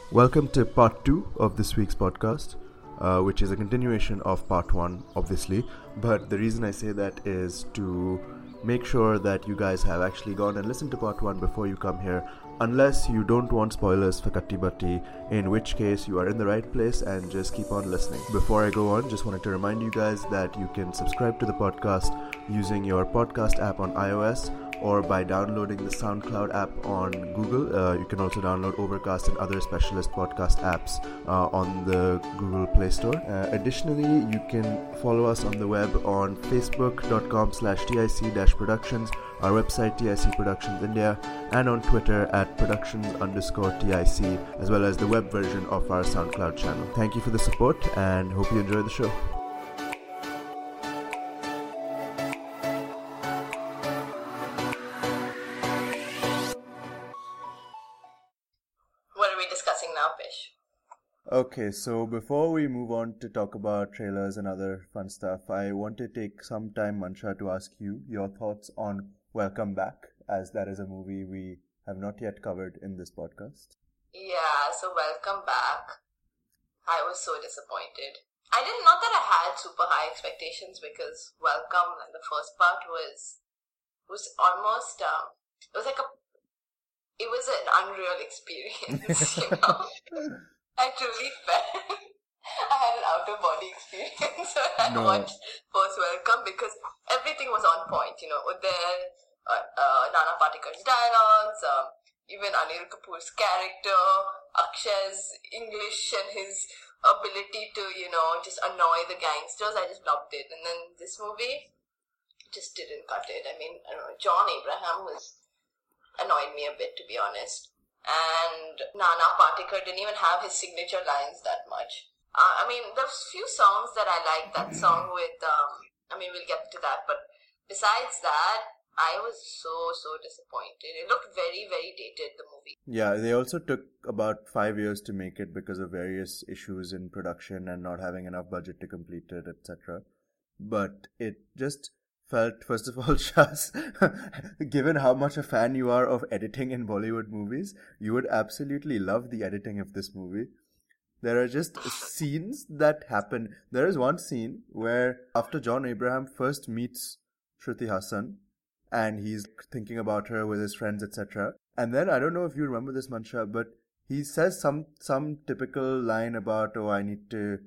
Welcome to part 2 of this week's podcast, which is a continuation of part 1, obviously. But the reason I say that is to make sure that you guys have actually gone and listened to part 1 before you come here, unless you don't want spoilers for Katti Batti, in which case you are in the right place and just keep on listening. Before I go on, just wanted to remind you guys that you can subscribe to the podcast using your podcast app on iOS or by downloading the SoundCloud app on Google. You can also download Overcast and other specialist podcast apps on the Google Play Store. Additionally, you can follow us on the web on facebook.com/TIC-productions, our website TIC Productions India, and on Twitter at productions_TIC, as well as the web version of our SoundCloud channel. Thank you for the support and hope you enjoy the show. Okay, so before we move on to talk about trailers and other fun stuff, I want to take some time, Mansha, to ask you your thoughts on Welcome Back, as that is a movie we have not yet covered in this podcast. Yeah, so Welcome Back. I was so disappointed. Not that I had super high expectations, because Welcome, like the first part was almost, it was an unreal experience, you know? I truly felt I had an out-of-body experience when I watched First Welcome, because everything was on point, you know. Uday, Nana Patekar's dialogues, even Anil Kapoor's character, Akshay's English and his ability to, you know, just annoy the gangsters. I just loved it. And then this movie just didn't cut it. I mean, I don't know, John Abraham annoyed me a bit, to be honest. And Nana Patekar didn't even have his signature lines that much. There's few songs that I like. That song with, we'll get to that. But besides that, I was so disappointed. It looked very, very dated, the movie. Yeah, they also took about 5 years to make it because of various issues in production and not having enough budget to complete it, etc. But it just felt, first of all, Shaz, given how much a fan you are of editing in Bollywood movies, you would absolutely love the editing of this movie. There are just scenes that happen. There is one scene where after John Abraham first meets Shruti Hassan and he's thinking about her with his friends, etc. And then, I don't know if you remember this, Mansha, but he says some typical line about, I need to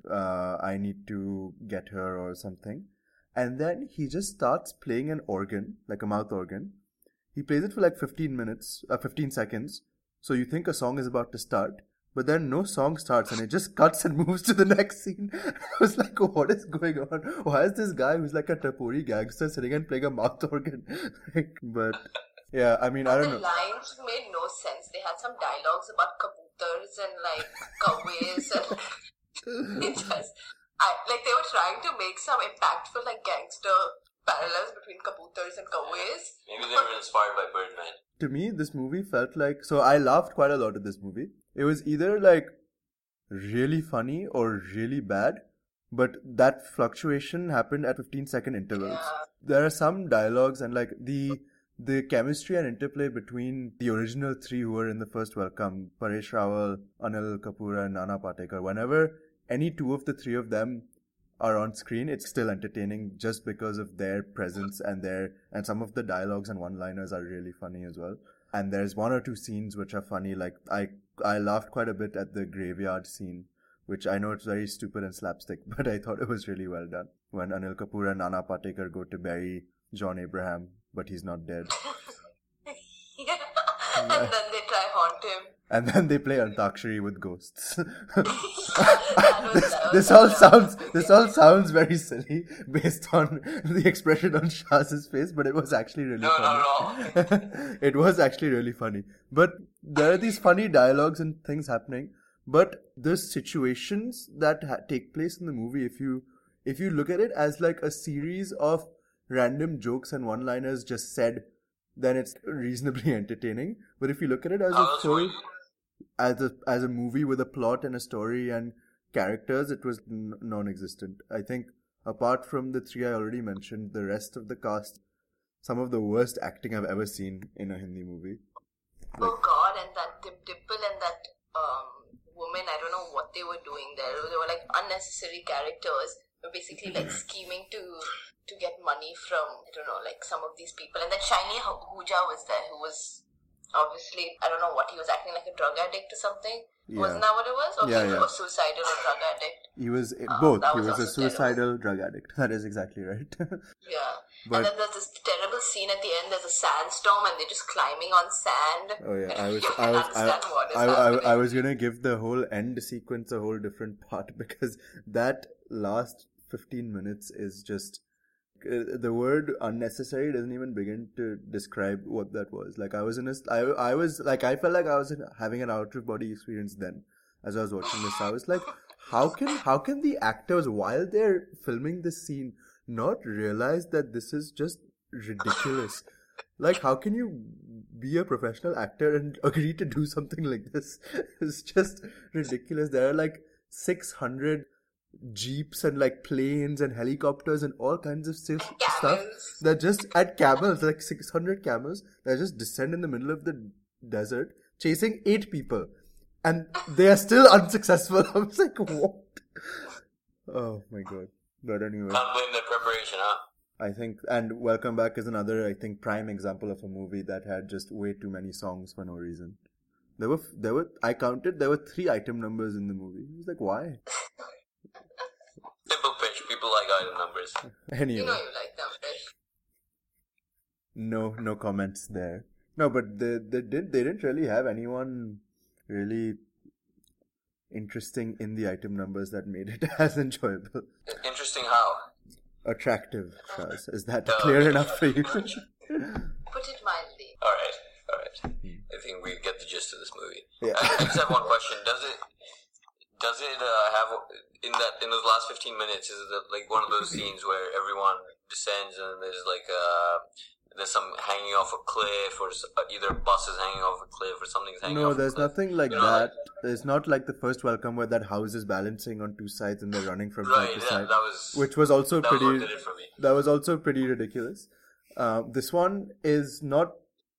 get her or something. And then he just starts playing an organ, like a mouth organ. He plays it for like 15 seconds. So you think a song is about to start, but then no song starts and it just cuts and moves to the next scene. I was like, what is going on? Why is this guy who's like a Tapori gangster sitting and playing a mouth organ? But yeah, I don't know. The lines made no sense. They had some dialogues about kabooters and like kaways and it just... they were trying to make some impactful gangster parallels between kabooters and kaways. Maybe they were inspired by Birdman. To me, this movie felt like... So I laughed quite a lot at this movie. It was either really funny or really bad, but that fluctuation happened at 15-second intervals. Yeah. There are some dialogues and the chemistry and interplay between the original three who were in the first Welcome, Paresh Rawal, Anil Kapoor and Nana Patekar, whenever any two of the three of them are on screen, it's still entertaining just because of their presence and some of the dialogues and one-liners are really funny as well. And there's one or two scenes which are funny. Like I laughed quite a bit at the graveyard scene, which I know it's very stupid and slapstick, but I thought it was really well done. When Anil Kapoor and Nana Patekar go to bury John Abraham, but he's not dead. Yeah. And then they try haunt him. And then they play Antakshari with ghosts. This all sounds very silly based on the expression on Shaz's face, but it was actually really funny. No. It was actually really funny. But there are these funny dialogues and things happening. But the situations that take place in the movie, if you look at it as like a series of random jokes and one-liners just said, then it's reasonably entertaining. But if you look at it as a full... As a movie with a plot and a story and characters, it was non-existent. I think apart from the three I already mentioned, the rest of the cast, some of the worst acting I've ever seen in a Hindi movie. Oh God, and that dimple and that unnecessary characters were basically like scheming to get money from, I don't know, like some of these people. And then Shiny Hooja was there, who was obviously, I don't know what, he was acting like a drug addict or something. Yeah. Wasn't that what it was? Or he was suicidal or drug addict? He was both. He was a suicidal drug addict. That is exactly right. Yeah. And then there's this terrible scene at the end. There's a sandstorm and they're just climbing on sand. Oh yeah, I was gonna give the whole end sequence a whole different part, because that last 15 minutes is just... the word unnecessary doesn't even begin to describe what that was. Like, I felt like I was having an out of body experience then as I was watching this. I was like, how can the actors, while they're filming this scene, not realize that this is just ridiculous? Like, how can you be a professional actor and agree to do something like this? It's just ridiculous. There are like 600 jeeps and like planes and helicopters and all kinds of stuff that just at camels, like 600 camels that just descend in the middle of the desert chasing 8 people, and they are still unsuccessful. I was like, what? Oh my god. But anyway, can't blame the preparation, huh? I think, and Welcome Back is another, I think, prime example of a movie that had just way too many songs for no reason. I counted, there were 3 item numbers in the movie. I was like, why? Simple pitch. People like item numbers. Anyway. You know you like numbers. No comments there. No, but they didn't really have anyone really interesting in the item numbers that made it as enjoyable. Interesting how? Attractive, Shaz. Is that clear enough for you? Put it mildly. Alright. I think we get the gist of this movie. Yeah. I just have one question. Does it have in those last 15 minutes? Is it like one of those scenes where everyone descends and there's like there's some hanging off a cliff, or either buses hanging off a cliff or something's hanging off a cliff? No, there's nothing like that. It's not like the first Welcome where that house is balancing on 2 sides and they're running from side to side. Which was also pretty. That was also pretty ridiculous. This one is not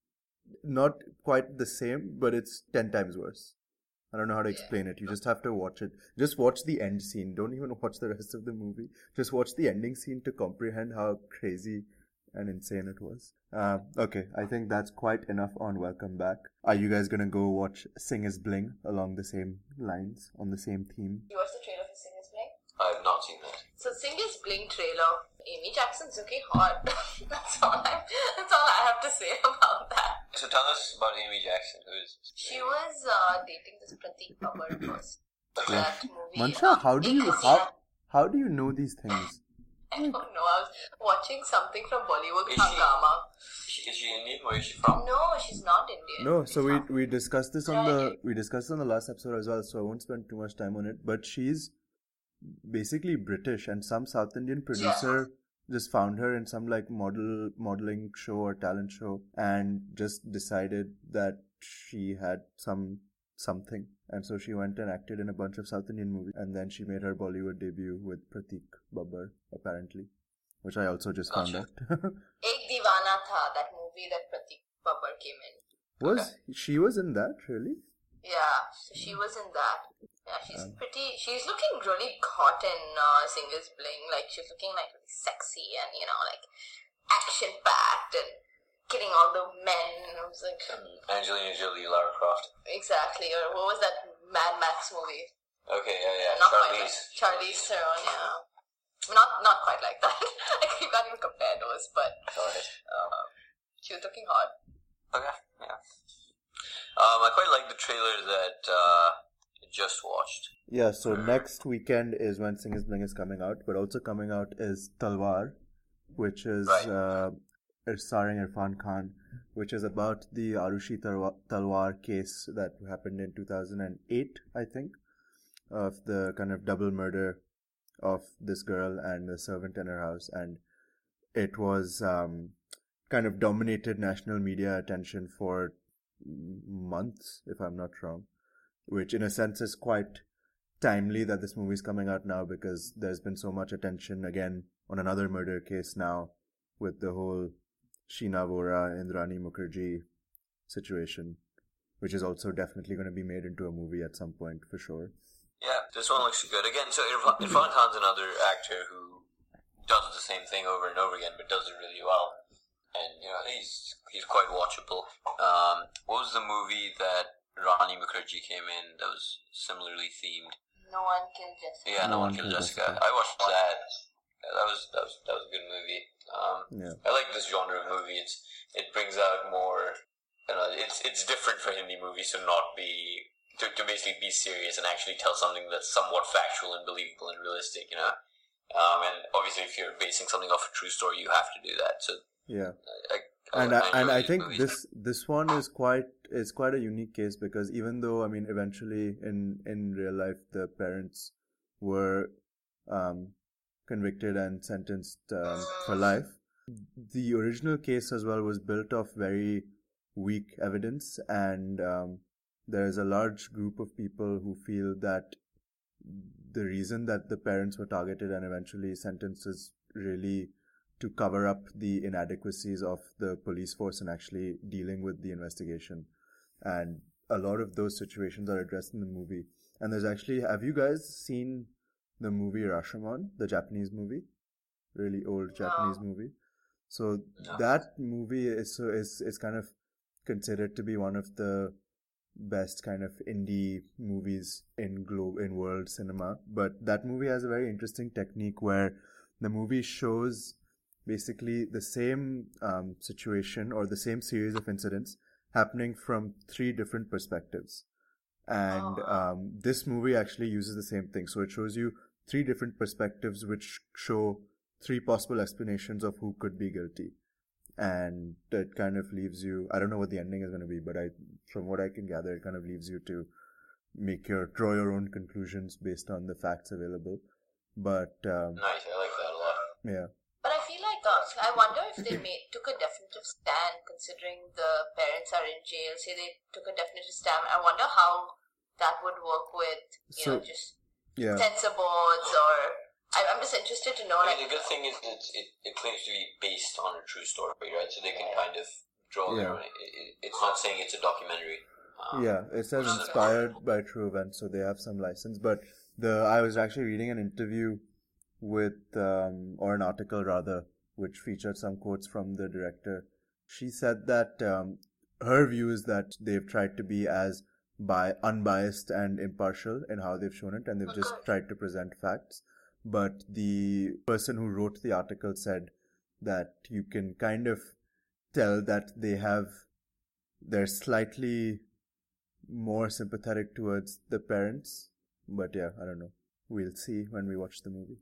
quite the same, but it's 10 times worse. I don't know how to explain it. You just have to watch it. Just watch the end scene. Don't even watch the rest of the movie. Just watch the ending scene to comprehend how crazy and insane it was. Okay, I think that's quite enough on Welcome Back. Are you guys gonna go watch Sing Is Bling along the same lines, on the same theme? You watched the trailer for Sing Is Bling? I have not seen that. So Sing Is Bling trailer, Amy Jackson's looking hot. That's all I have to say about that. So tell us about Amy Jackson. She was dating this Pratik Babbar first. Okay. That movie. Mansha, how do you know these things? I don't know. I was watching something from Bollywood Hangama. Is she Indian? Where is she from? No, she's not Indian. No, so we discussed this on the last episode as well, so I won't spend too much time on it. But she's basically British, and some South Indian producer just found her in some like modeling show or talent show, and just decided that she had something, and so she went and acted in a bunch of South Indian movies, and then she made her Bollywood debut with Pratik Babbar, apparently, which I also just found out. Ek Deewana Tha, that movie that Pratik Babbar came in. She was in that, really? Yeah, so she was in that. Yeah, she's looking really hot in Sing Is Bling. Like, she's looking like really sexy and, like action-packed and killing all the men. And I was like... Angelina Jolie, Lara Croft. Exactly. Or what was that Mad Max movie? Okay, yeah. Charlize Theron, yeah. Not quite like that. You can't even compare those, but she was looking hot. Okay, yeah. I quite like the trailer that I just watched. Yeah, so next weekend is when Sing Is Bling is coming out, but also coming out is Talwar, which is starring Irfan Khan, which is about the Arushi Talwar case that happened in 2008, I think, of the kind of double murder of this girl and the servant in her house, and it was kind of dominated national media attention for months, if I'm not wrong, which in a sense is quite timely that this movie is coming out now, because there's been so much attention again on another murder case now with the whole Sheena Vora, Indrani Mukherjee situation, which is also definitely going to be made into a movie at some point for sure. Yeah, this one looks good. Again, so Irfan Khan's another actor who does the same thing over and over again, but does it really well. And, he's quite watchable. What was the movie that Rani Mukherjee came in that was similarly themed? No One Killed Jessica. Yeah, No One Killed Jessica. I watched that. That was a good movie. I like this genre of movie. It brings out more. It's different for Hindi movies to not be to basically be serious and actually tell something that's somewhat factual and believable and realistic. And obviously, if you're basing something off a true story, you have to do that. So yeah. I think this one is quite a unique case because even though eventually in real life the parents were convicted and sentenced for life, the original case as well was built off very weak evidence, and there is a large group of people who feel that the reason that the parents were targeted and eventually sentenced is really to cover up the inadequacies of the police force in actually dealing with the investigation. And a lot of those situations are addressed in the movie. And there's actually, have you guys seen the movie Rashomon, the Japanese movie? Really old Japanese movie. So that movie is kind of considered to be one of the best kind of indie movies in world cinema. But that movie has a very interesting technique where the movie shows basically the same situation or the same series of incidents happening from 3 different perspectives. And this movie actually uses the same thing. So it shows you 3 different perspectives which show 3 possible explanations of who could be guilty. And it kind of leaves you, I don't know what the ending is going to be, but from what I can gather, it kind of leaves you to draw your own conclusions based on the facts available. But nice, I like that a lot. Yeah. But I feel like I wonder if they took a definitive stand, considering the parents are in jail. Say they took a definitive stand. I wonder how that would work with censor boards or. I'm just interested to know. The good thing is it claims to be based on a true story, right? So they can kind of draw their own. It's not saying it's a documentary. It says inspired by true events, so they have some license. But I was actually reading an interview with, or an article rather, which featured some quotes from the director. She said that her view is that they've tried to be as unbiased and impartial in how they've shown it, and they've just tried to present facts. But the person who wrote the article said that you can kind of tell that they're slightly more sympathetic towards the parents. But yeah, I don't know. We'll see when we watch the movie.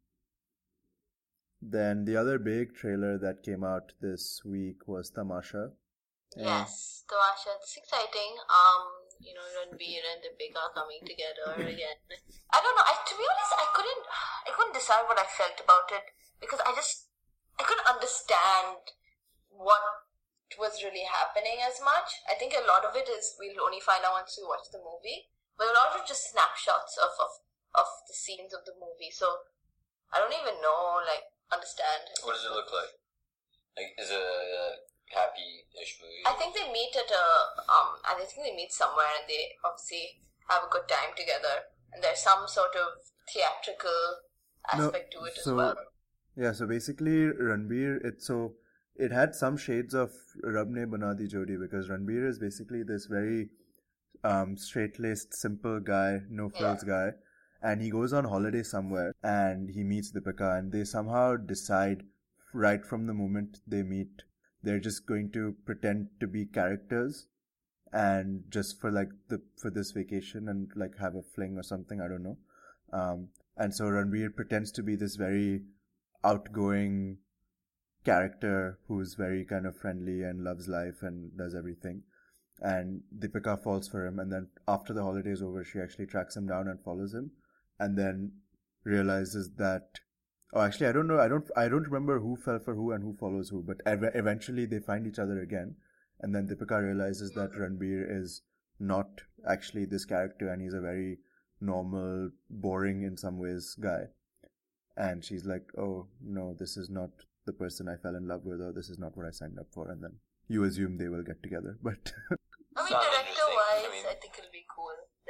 Then the other big trailer that came out this week was Tamasha. Yes, Tamasha. It's exciting. Ranbir and Deepika coming together again. I don't know. To be honest, I couldn't decide what I felt about it because I couldn't understand what was really happening as much. I think a lot of it is we'll only find out once we watch the movie, but a lot of it just snapshots of the scenes of the movie. So I don't even know, understand. What does it look like? Is it a happy-ish movie? I think they meet somewhere and they obviously have a good time together. And there's some sort of theatrical aspect to it as well. Yeah, so basically Ranbir, it had some shades of Rab Ne Bana Di Jodi because Ranbir is basically this very straight-laced, simple guy, no-frills guy. And he goes on holiday somewhere and he meets Deepika and they somehow decide right from the moment they meet they're just going to pretend to be characters and just for this vacation and have a fling or something, I don't know. And so Ranbir pretends to be this very outgoing character who's very kind of friendly and loves life and does everything. And Deepika falls for him, and then after the holiday is over, she actually tracks him down and follows him, and then realizes that. Oh, actually, I don't know. I don't remember who fell for who and who follows who. But eventually, they find each other again, and then Deepika realizes that Ranbir is not actually this character, and he's a very normal, boring in some ways guy. And she's like, "Oh no, this is not the person I fell in love with, or this is not what I signed up for." And then you assume they will get together, but. Director-wise, I think it'll be cool.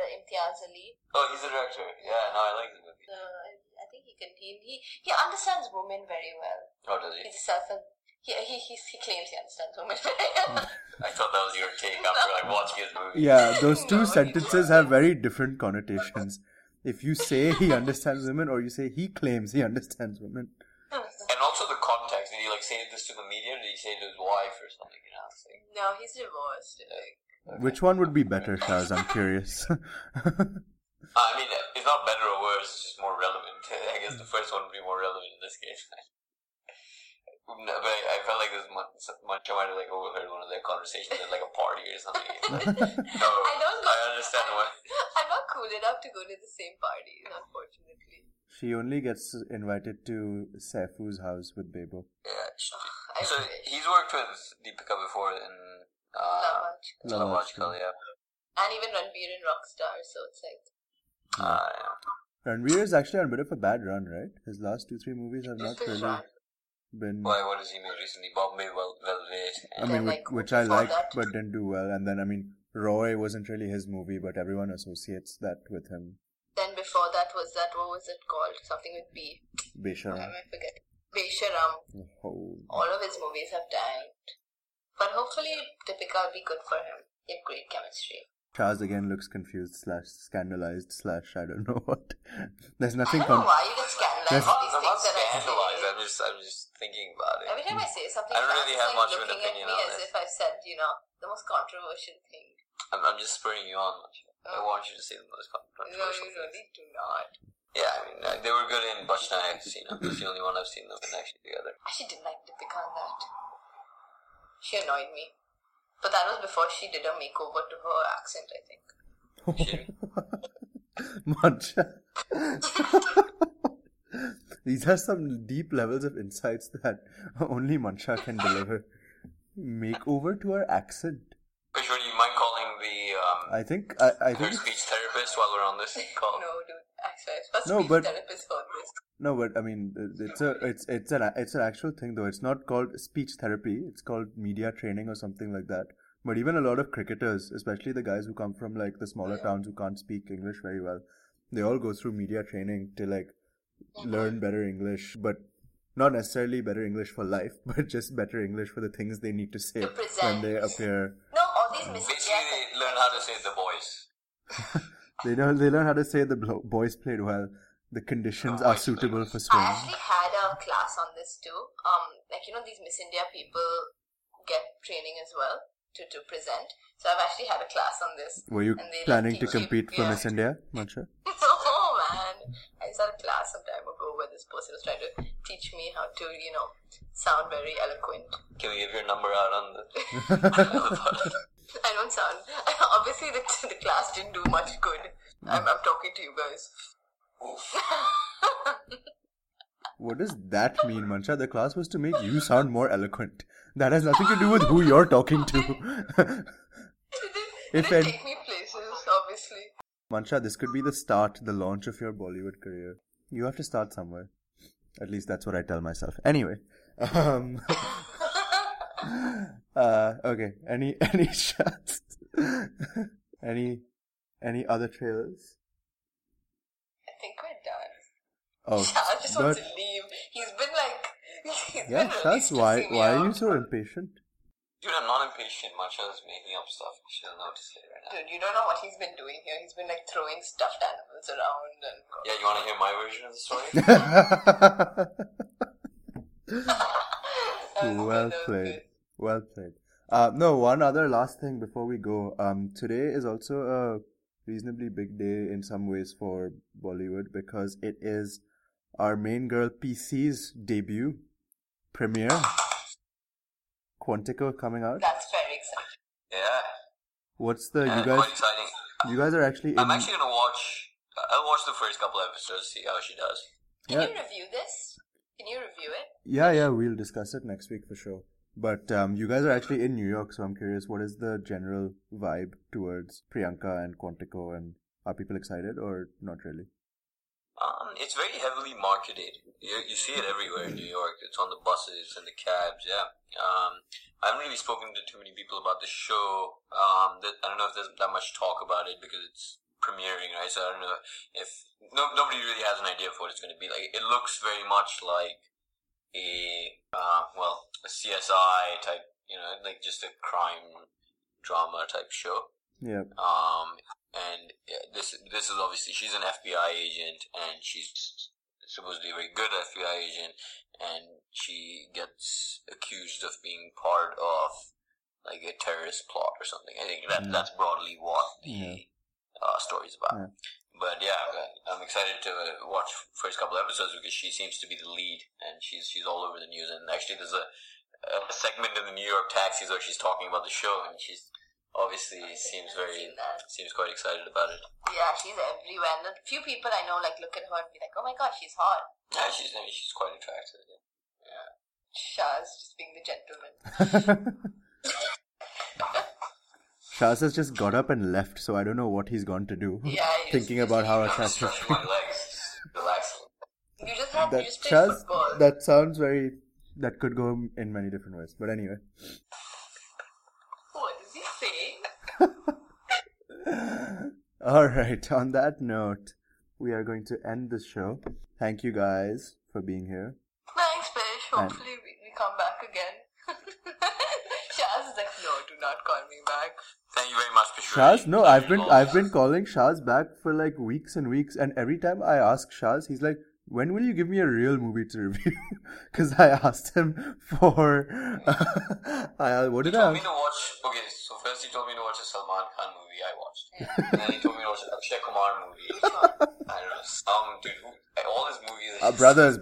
Imtiaz Ali. Oh, he's the director. Yeah, no, I like the movie. I think he understands women very well. Oh, does he? He's he claims he understands women very well. I thought that was your take after watching his movie. Yeah, those two sentences have very different connotations. If you say he understands women or you say he claims he understands women. And also the context. Did he say this to the media or did he say it to his wife or something? No, he's divorced. Which one would be better, Shaz? I'm curious. I mean, it's not better or worse, it's just more relevant. I guess the first one would be more relevant in this case. No, but I felt like this much I might have overheard one of their conversations at a party or something. No, I understand why. I'm not cool enough to go to the same party, unfortunately. She only gets invited to Saifu's house with Bebo. Yeah. So he's worked with Deepika before in Love Aajkal, yeah. And even Ranveer in Rockstar, so it's yeah. Ranveer is actually on a bit of a bad run, right? His last 2-3 movies have not really been... Why, what has he made recently? Bombay Velvet. I mean, which I liked but didn't do well. And then, Roy wasn't really his movie, but everyone associates that with him. Then before that was what was it called? Something with B. Besharam. I forget. Besharam. Oh. All of his movies have tanked. But hopefully Deepika will be good for him. They have great chemistry. Chaz again looks confused / scandalized / I don't know what. There's nothing... I don't know why you get scandalized with these I'm things not that scandalized. I say. I'm just thinking about it. Every time I say something, I don't really have much of an looking opinion at me on as it. if I've said, the most controversial thing. I'm just spurring you on. I want you to say the most controversial No, you really do not. Yeah, they were good in Bachna. I've seen them. That's the only one I've seen them in actually together. I actually didn't like Deepika on that. She annoyed me. But that was before she did a makeover to her accent, I think. Mancha. These are some deep levels of insights that only Mancha can deliver. Makeover to her accent. Kishore, do you mind calling the I think her speech therapist while we're on this call? No, dude. Actually, speech therapist heard this. No, but it's an actual thing though. It's not called speech therapy. It's called media training or something like that. But even a lot of cricketers, especially the guys who come from the smaller towns who can't speak English very well, they all go through media training to learn better English, but not necessarily better English for life, but just better English for the things they need to say when they appear. No, all these basically they learn how to say the boys. They learn how to say the boys played well. The conditions are suitable for swimming. I actually had a class on this too. These Miss India people get training as well to present. So I've actually had a class on this. Were you planning to compete for Miss India, Mancha? No, man. I just had a class some time ago where this person was trying to teach me how to, sound very eloquent. Can we give your number out on the... I don't sound... Obviously, the class didn't do much good. I'm talking to you guys. What does that mean, Mancha? The class was to make you sound more eloquent. That has nothing to do with who you're talking to. It didn't take me places, obviously. Mancha, this could be the launch of your Bollywood career. You have to start somewhere. At least that's what I tell myself. Anyway. Okay. Any shots? Any other trailers? I think we're done. Oh, Shaz just wants to leave. He's been Shaz, why are you so impatient? Dude, I'm not impatient. Mancha's making up stuff. She doesn't know what to say right now. Dude, you don't know what he's been doing here. He's been throwing stuffed animals around and... Yeah, you want to hear my version of the story? Well played. No, one other last thing before we go. Today is also a reasonably big day in some ways for Bollywood because it is our main girl PC's debut premiere. Quantico coming out. That's very exciting. Yeah. What's the you guys? Quite exciting. You guys are actually. I'm actually gonna watch. I'll watch the first couple episodes, see how she does. Can you review this? Can you review it? Yeah, we'll discuss it next week for sure. But you guys are actually in New York, so I'm curious, what is the general vibe towards Priyanka and Quantico, and are people excited or not really? It's very heavily marketed. You see it everywhere in New York. It's on the buses and the cabs, yeah. I haven't really spoken to too many people about the show. I don't know if there's that much talk about it because it's premiering, right? So I don't know if nobody really has an idea of what it's going to be like. It looks very much like a CSI type, like just a crime drama type show. Yeah. And this is obviously, she's an FBI agent, and she's supposedly a very good FBI agent, and she gets accused of being part of like a terrorist plot or something. I think that's broadly what the story's about. Yeah. But yeah, I'm excited to watch first couple episodes because she seems to be the lead, and she's all over the news. And actually, there's a segment in the New York taxis where she's talking about the show, and she's obviously seems quite excited about it. Yeah, she's everywhere. And a few people I know like look at her and be like, "Oh my gosh, she's hot." Yeah, she's quite attractive. Yeah. Shaz just being the gentleman. Shaz has just got up and left, so I don't know what he's gone to do. Yeah, thinking about how attractive. My legs, relaxing. You just play Shaz, football. that sounds that could go in many different ways. But anyway. What is he saying? Alright, on that note, we are going to end this show. Thank you guys for being here. Thanks, Bish. Hopefully we come back again. Shaz is like, no, do not call me back. Thank you very much, Bish. Shaz, no, I've been calling Shaz back for like weeks and weeks, and every time I ask Shaz, he's like, when will you give me a real movie to review? Because I asked him for... what did I ask? He told me to watch... Okay, so first he told me to watch a Salman Khan movie. I watched. And then he told me to watch an Akshay Kumar movie. I don't know. Some dude who... All his movies... Brothers.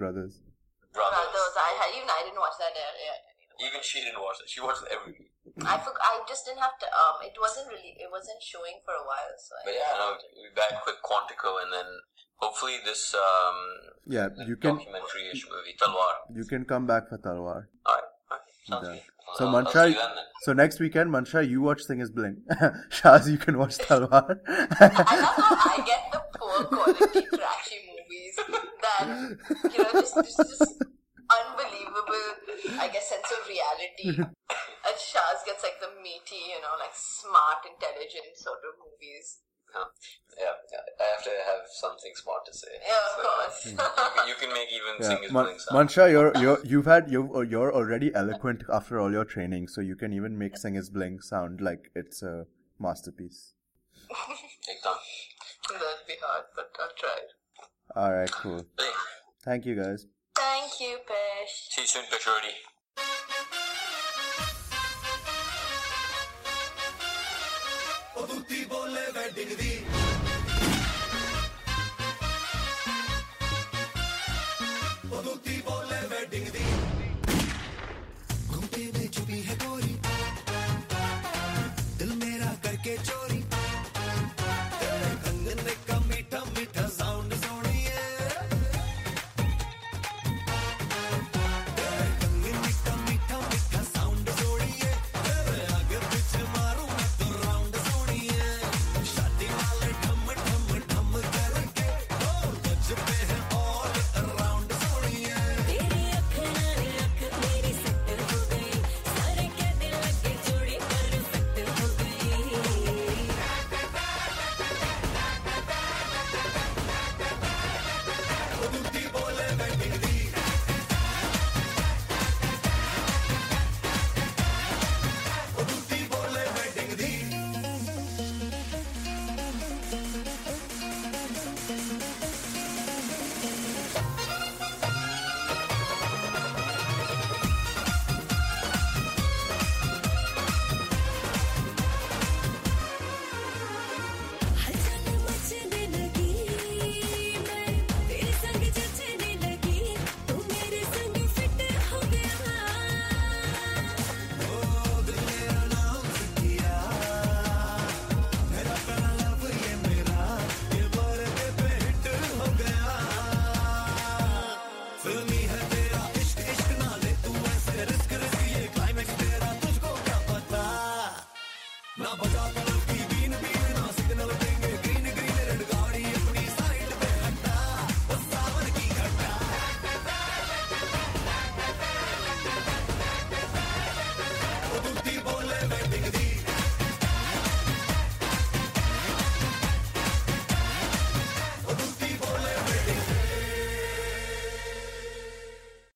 I didn't watch that yet. Even she didn't watch it. She watched every movie. I just didn't have to... It wasn't showing for a while, so... But yeah, no, we'll be back with Quantico, and then... Hopefully this you can documentary-ish movie, Talwar. You can come back for Talwar. Alright, sounds good. So Mansha, so next weekend, Mansha, you watch Sing is Bling. Shaz, you can watch Talwar. I love how I get the poor quality trashy movies that, just unbelievable, I guess, sense of reality. And Shaz gets like the meaty, like smart, intelligent sort of movies. Yeah, I have to have something smart to say. Yeah, of course. You can make even Sing is Bling sound. Mansha, you're already eloquent after all your training, so you can even make Sing is Bling sound like it's a masterpiece. That'd be hard, but I'll try. Alright, cool. Thank you guys. Thank you, Pesh. See you soon, Peshwari. ਉਹ ਦੁੱਤੀ ਬੋਲੇ wedding ਦੀ